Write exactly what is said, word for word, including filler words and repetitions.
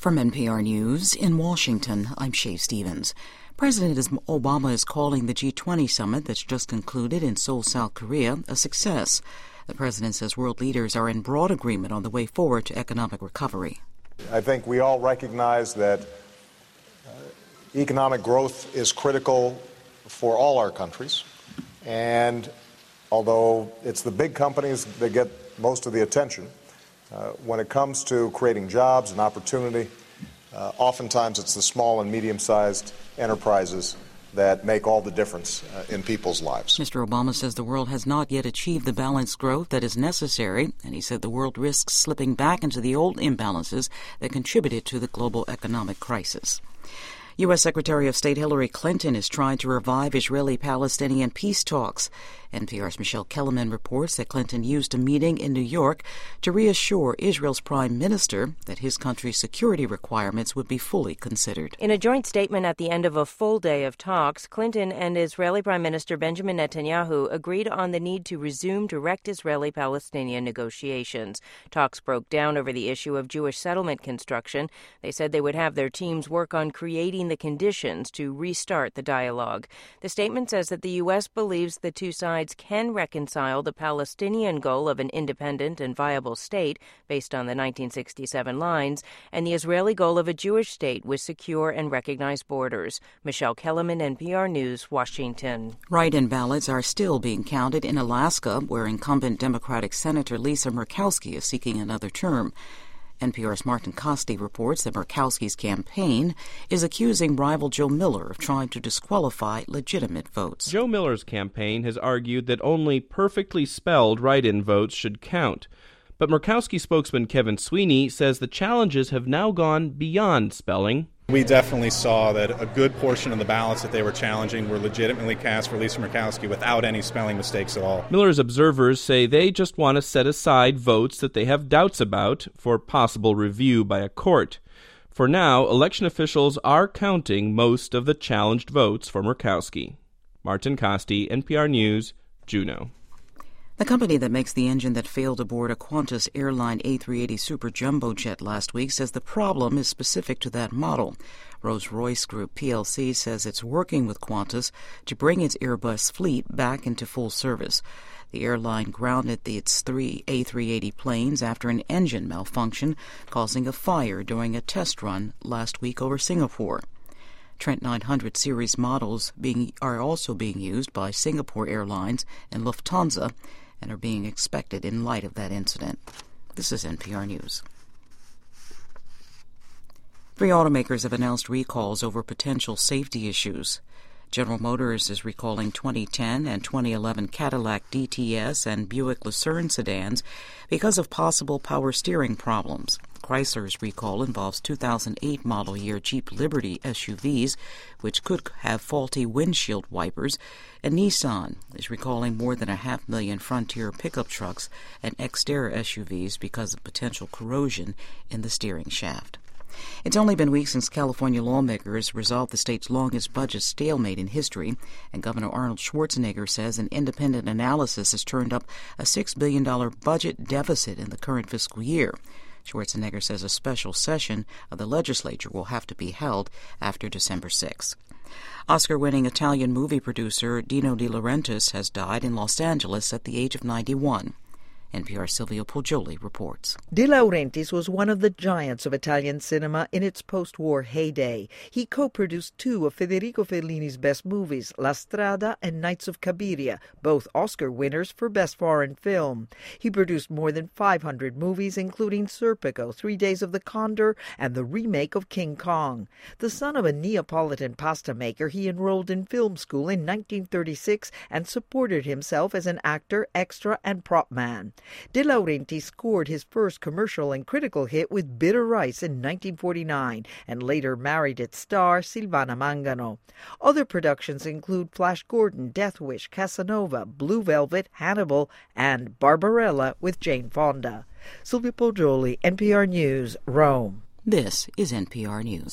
From N P R News in Washington, I'm Shay Stevens. President Obama is calling the G twenty summit that's just concluded in Seoul, South Korea, a success. The president says world leaders are in broad agreement on the way forward to economic recovery. I think we all recognize that uh, economic growth is critical for all our countries. And although it's the big companies that get most of the attention, uh, when it comes to creating jobs and opportunity, uh, oftentimes it's the small and medium-sized enterprises that make all the difference uh, in people's lives. Mister Obama says the world has not yet achieved the balanced growth that is necessary, and he said the world risks slipping back into the old imbalances that contributed to the global economic crisis. U S. Secretary of State Hillary Clinton is trying to revive Israeli-Palestinian peace talks. N P R's Michelle Kellerman reports that Clinton used a meeting in New York to reassure Israel's prime minister that his country's security requirements would be fully considered. In a joint statement at the end of a full day of talks, Clinton and Israeli Prime Minister Benjamin Netanyahu agreed on the need to resume direct Israeli-Palestinian negotiations. Talks broke down over the issue of Jewish settlement construction. They said they would have their teams work on creating the conditions to restart the dialogue. The statement says that the U S believes the two sides can reconcile the Palestinian goal of an independent and viable state based on the nineteen sixty-seven lines and the Israeli goal of a Jewish state with secure and recognized borders. Michelle Kellerman, N P R News, Washington. Write-in ballots are still being counted in Alaska, where incumbent Democratic Senator Lisa Murkowski is seeking another term. N P R's Martin Costi reports that Murkowski's campaign is accusing rival Joe Miller of trying to disqualify legitimate votes. Joe Miller's campaign has argued that only perfectly spelled write-in votes should count. But Murkowski spokesman Kevin Sweeney says the challenges have now gone beyond spelling. We definitely saw that a good portion of the ballots that they were challenging were legitimately cast for Lisa Murkowski without any spelling mistakes at all. Miller's observers say they just want to set aside votes that they have doubts about for possible review by a court. For now, election officials are counting most of the challenged votes for Murkowski. Martin Costi, N P R News, Juneau. The company that makes the engine that failed aboard a Qantas Airline A three eighty Super Jumbo jet last week says the problem is specific to that model. Rolls-Royce Group P L C says it's working with Qantas to bring its Airbus fleet back into full service. The airline grounded its three A three eighty planes after an engine malfunction, causing a fire during a test run last week over Singapore. Trent nine hundred series models being, are also being used by Singapore Airlines and Lufthansa, and are being expected in light of that incident. This is N P R News. Three automakers have announced recalls over potential safety issues. General Motors is recalling twenty ten and twenty eleven Cadillac D T S and Buick Lucerne sedans because of possible power steering problems. Chrysler's recall involves two thousand eight model year Jeep Liberty S U Vs, which could have faulty windshield wipers, and Nissan is recalling more than a half million Frontier pickup trucks and Xterra S U Vs because of potential corrosion in the steering shaft. It's only been weeks since California lawmakers resolved the state's longest budget stalemate in history, and Governor Arnold Schwarzenegger says an independent analysis has turned up a six billion dollars budget deficit in the current fiscal year. Schwarzenegger says a special session of the legislature will have to be held after December sixth. Oscar-winning Italian movie producer Dino De Laurentiis has died in Los Angeles at the age of ninety-one. N P R's Silvio Poggioli reports. De Laurentiis was one of the giants of Italian cinema in its post-war heyday. He co-produced two of Federico Fellini's best movies, La Strada and Nights of Cabiria, both Oscar winners for Best Foreign Film. He produced more than five hundred movies, including Serpico, Three Days of the Condor, and the remake of King Kong. The son of a Neapolitan pasta maker, he enrolled in film school in nineteen thirty-six and supported himself as an actor, extra, and prop man. De Laurentiis scored his first commercial and critical hit with Bitter Rice in nineteen forty-nine and later married its star Silvana Mangano. Other productions include Flash Gordon, Death Wish, Casanova, Blue Velvet, Hannibal, and Barbarella with Jane Fonda. Silvia Poggioli, N P R News, Rome. This is N P R News.